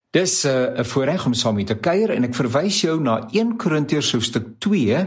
Dis 'n voorreg om saam met te kuier en ek verwys jou na 1 Korintiërs hoofstuk 2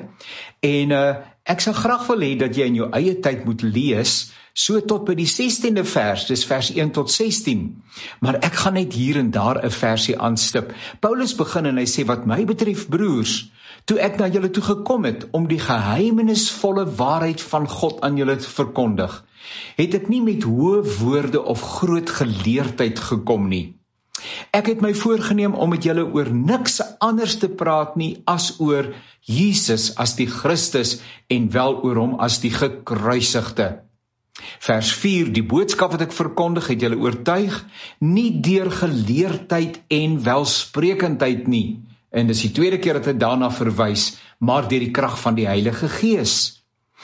en ek sal graag wil hê dat jy in jou eie tyd moet lees so tot by die 16de vers, dis vers 1 tot 16. Maar ek gaan net hier en daar 'n versie aanstip. Paulus begin en hy sê, wat my betref broers, toe ek na julle toe gekom het om die geheimenisvolle waarheid van God aan julle te verkondig, het ek nie met hoë woorde of groot geleerdheid gekom nie. Ek het my voorgeneem om met julle oor niks anders te praat nie as oor Jesus as die Christus en wel oor hom as die gekruisigde. Vers 4, die boodskap wat ek verkondig het julle oortuig, nie deur geleerdheid en welsprekendheid nie. En dis die tweede keer dat hy daarna verwys, maar deur die krag van die Heilige Gees.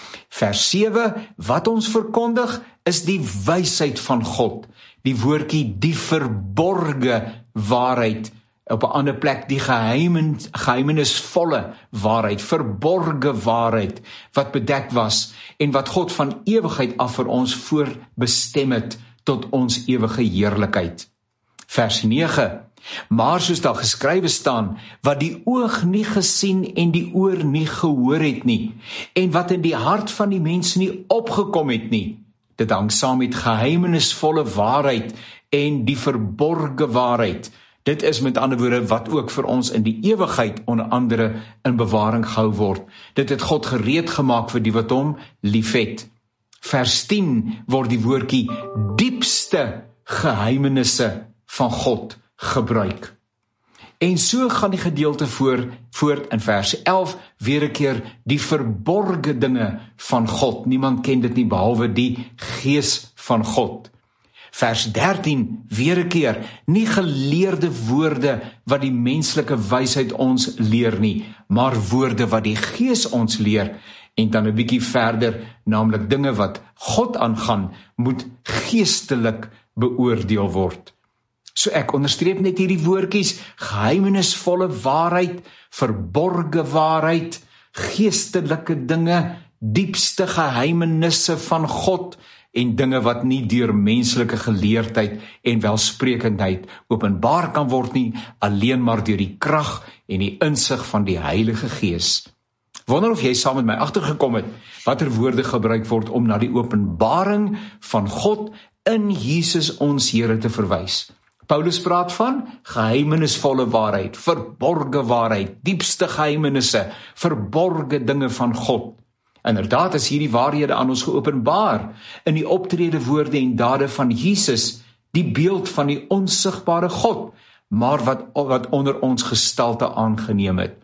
Vers 7, wat ons verkondig is die wysheid van God. Die woordjie die verborge waarheid, op 'n ander plek die geheimenisvolle waarheid, verborge waarheid, wat bedek was en wat God van ewigheid af vir ons voorbestem het tot ons ewige heerlikheid. Vers 9, maar soos daar geskrywe staan, wat die oog nie gesien en die oor nie gehoor het nie, en wat in die hart van die mens nie opgekom het nie, dit hang saam met geheimenisvolle waarheid en die verborge waarheid. Dit is met ander woorde wat ook vir ons in die ewigheid onder andere in bewaring gehou word. Dit het God gereed gemaak vir die wat hom liefhet. Vers 10 word die woordjie diepste geheimenisse van God gebruik. En so gaan die gedeelte voort in vers 11, weer 'n keer die verborge dinge van God. Niemand ken dit nie behalwe die Gees van God. Vers 13, weer 'n keer, nie geleerde woorde wat die menslike wysheid ons leer nie, maar woorde wat die Gees ons leer. En dan 'n bietjie verder, naamlik dinge wat God aangaan, moet geestelik beoordeel word. So ek onderstreep net hierdie woordjies, geheimenisvolle waarheid, verborge waarheid, geestelike dinge, diepste geheimenisse van God, en dinge wat nie deur menslike geleerdheid en welsprekendheid openbaar kan word nie, alleen maar deur die krag en die insig van die Heilige Gees. Wonder of jy saam met my agtergekom het, watter woorde gebruik word om na die openbaring van God in Jesus ons Here te verwys. Paulus praat van geheimenisvolle waarheid, verborge waarheid, diepste geheimenisse, verborge dinge van God. Inderdaad is hierdie waarhede aan ons geopenbaar in die optrede woorde en dade van Jesus, die beeld van die onsigbare God, maar wat onder ons gestalte aangeneem het.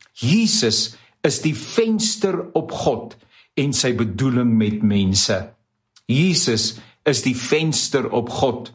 Jesus is die venster op God en sy bedoeling met mense. Jesus is die venster op God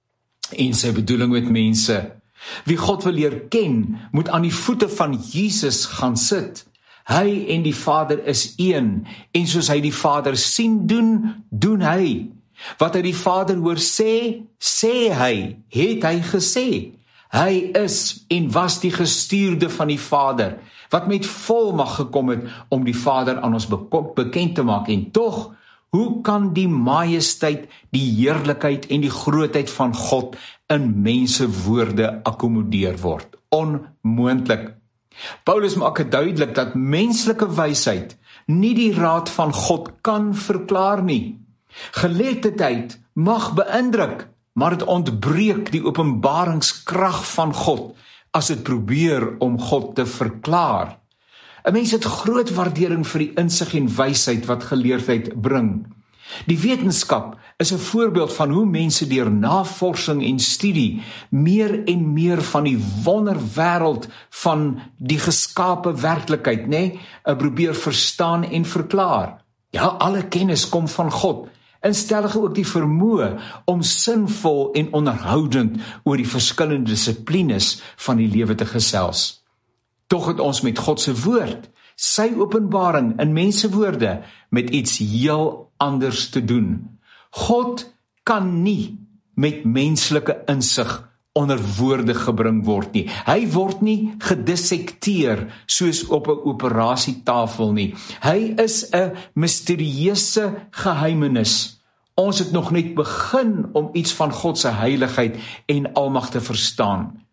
en sy bedoeling met mense. Wie God wil leer ken, moet aan die voete van Jesus gaan sit. Hy en die Vader is een, en soos hy die Vader sien doen, doen hy. Wat hy die Vader hoor sê, sê hy, het hy gesê. Hy is en was die gestuurde van die Vader, wat met volmag gekom het om die Vader aan ons bekend te maak. En tog, hoe kan die majesteit, die heerlikheid en die grootheid van God in mense woorde akkommodeer word? Onmoontlik. Paulus maak het duidelik dat menslike wysheid nie die raad van God kan verklaar nie. Geletterdheid mag beïndruk, maar dit ontbreek die openbaringskrag van God as dit probeer om God te verklaar. 'n Mens het groot waardering vir die insig en wysheid wat geleerdheid bring. Die wetenskap is 'n voorbeeld van hoe mense deur navorsing en studie meer en meer van die wonderwêreld van die geskape werklikheid, probeer verstaan en verklaar. Ja, alle kennis kom van God, en stellig ook die vermoë om sinvol en onderhoudend oor die verskillende dissiplines van die lewe te gesels. Tog het ons met God se woord, sy openbaring in mensewoorde, met iets heel anders te doen. God kan nie met menslike insig onder woorde gebring word nie. Hy word nie gedissekteer soos op 'n operasietafel nie. Hy is 'n misterieuse geheimenis. Ons het nog net begin om iets van God se heiligheid en almag te verstaan.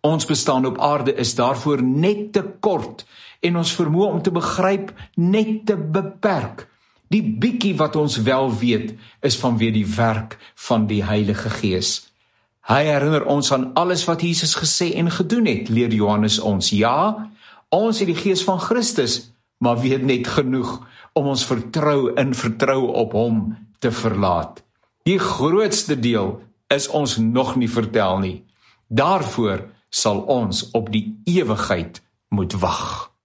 Ons bestaan op aarde is daarvoor net te kort en ons vermoë om te begryp net te beperk. Die bietjie wat ons wel weet is vanweë die werk van die Heilige Gees. Hy herinner ons aan alles wat Jesus gesê en gedoen het, leer Johannes ons. Ja, ons het die Gees van Christus, maar weet net genoeg om ons vertrou op hom te verlaat. Die grootste deel is ons nog nie vertel nie. Daarvoor sal ons op die ewigheid moet wag.